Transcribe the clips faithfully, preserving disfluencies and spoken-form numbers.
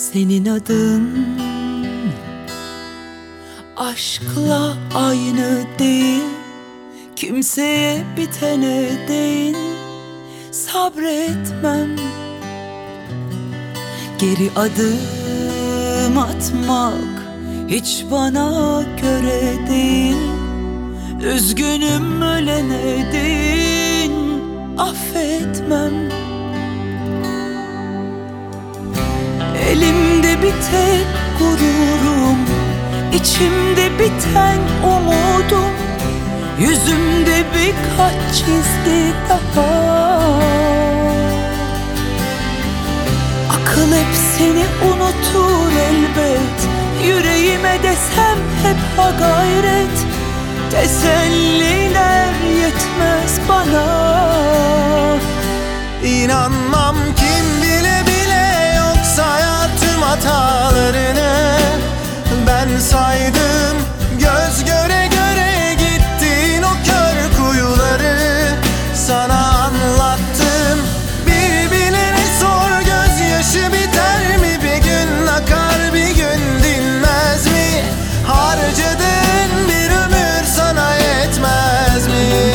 Senin adın aşkla aynı değil, kimseye bitene değin. Sabretmem, geri adım atmak hiç bana göre değil. Üzgünüm ölene değin, affetmem. Elimde bir tek gururum, içimde biten umudum, yüzümde birkaç çizgi daha. Akıl hep seni unutur elbet, yüreğime desem hep ha gayret. Teselliler yetmez bana. İnanmam kim bile bile yok sayar tüm hatalarını. Ben saydım göz göre göre gittin o kör kuyuları. Sana anlattım bir bilene sor, gözyaşı biter mi bir gün, akar bir gün dinmez mi? Harcadığın bir ömür sana yetmez mi?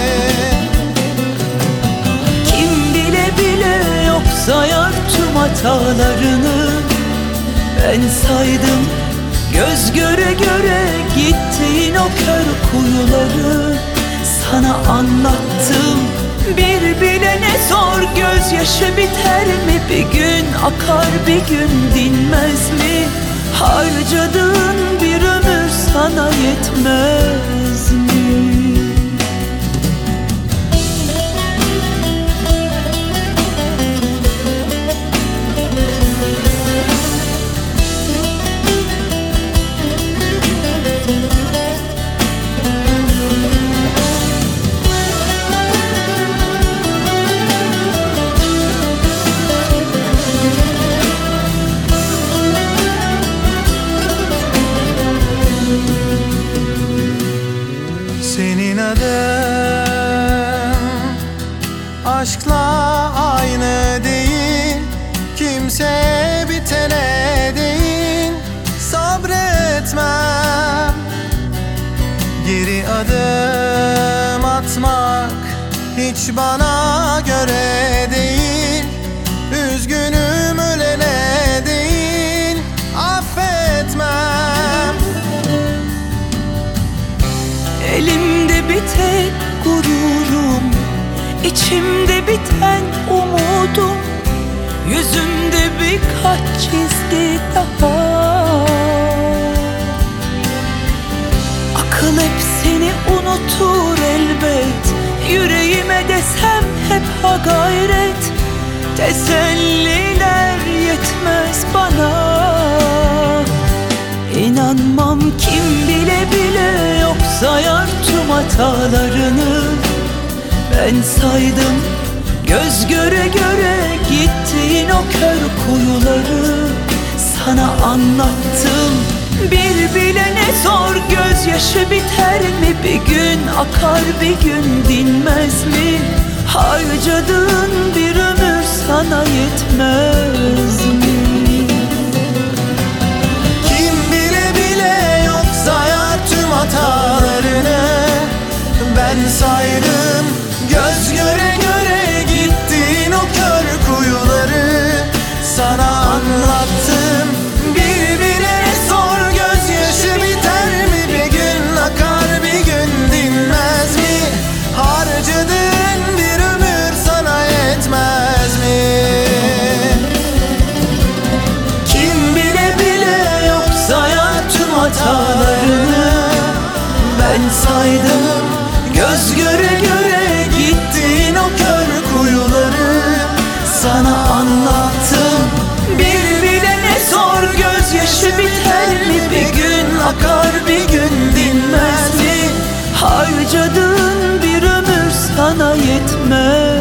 Kim bile bile yok sayar tüm hatalarını. Ben saydım göz göre göre gittiğin o kör kuyuları. Sana anlattım bir bilene sor, gözyaşı biter mi bir gün, akar bir gün dinmez mi? Harcadığın bir ömür sana yetmez mi? Senin adın aşkla aynı değil, kimseye bitene değil. Sabretmem, geri adım atmak hiç bana göre değil. Üzgünüm ölene değil, affetmem. Elimde bir tek gururum, içimde biten umudum, yüzümde birkaç çizgi daha. Akıl hep seni unutur elbet, yüreğime desem hep ha gayret. Teselliler yetmez bana. İnanmam kim bile bile yok sayar tüm hatalarını. Ben saydım göz göre göre gittiğin o kör kuyuları. Sana anlattım bir bilene sor, gözyaşı biter mi bir gün, akar bir gün dinmez mi? Harcadığın bir ömür sana yetmez mi? Hatalarını ben saydım göz göre göre gittin o kör kuyuları. Sana anlattım bir bilene sor, gözyaşı biter mi bir gün, akar bir gün dinmez mi? Harcadığın bir ömür sana yetmez mi? Kim bile bile yok sayar tüm hatalarını. Ben saydım göz göre göre gittin o kör kuyuları. Sana anlattım bir bilene sor, gözyaşı biter mi bir gün, akar bir gün dinmez mi? Harcadığın bir ömür sana yetmez.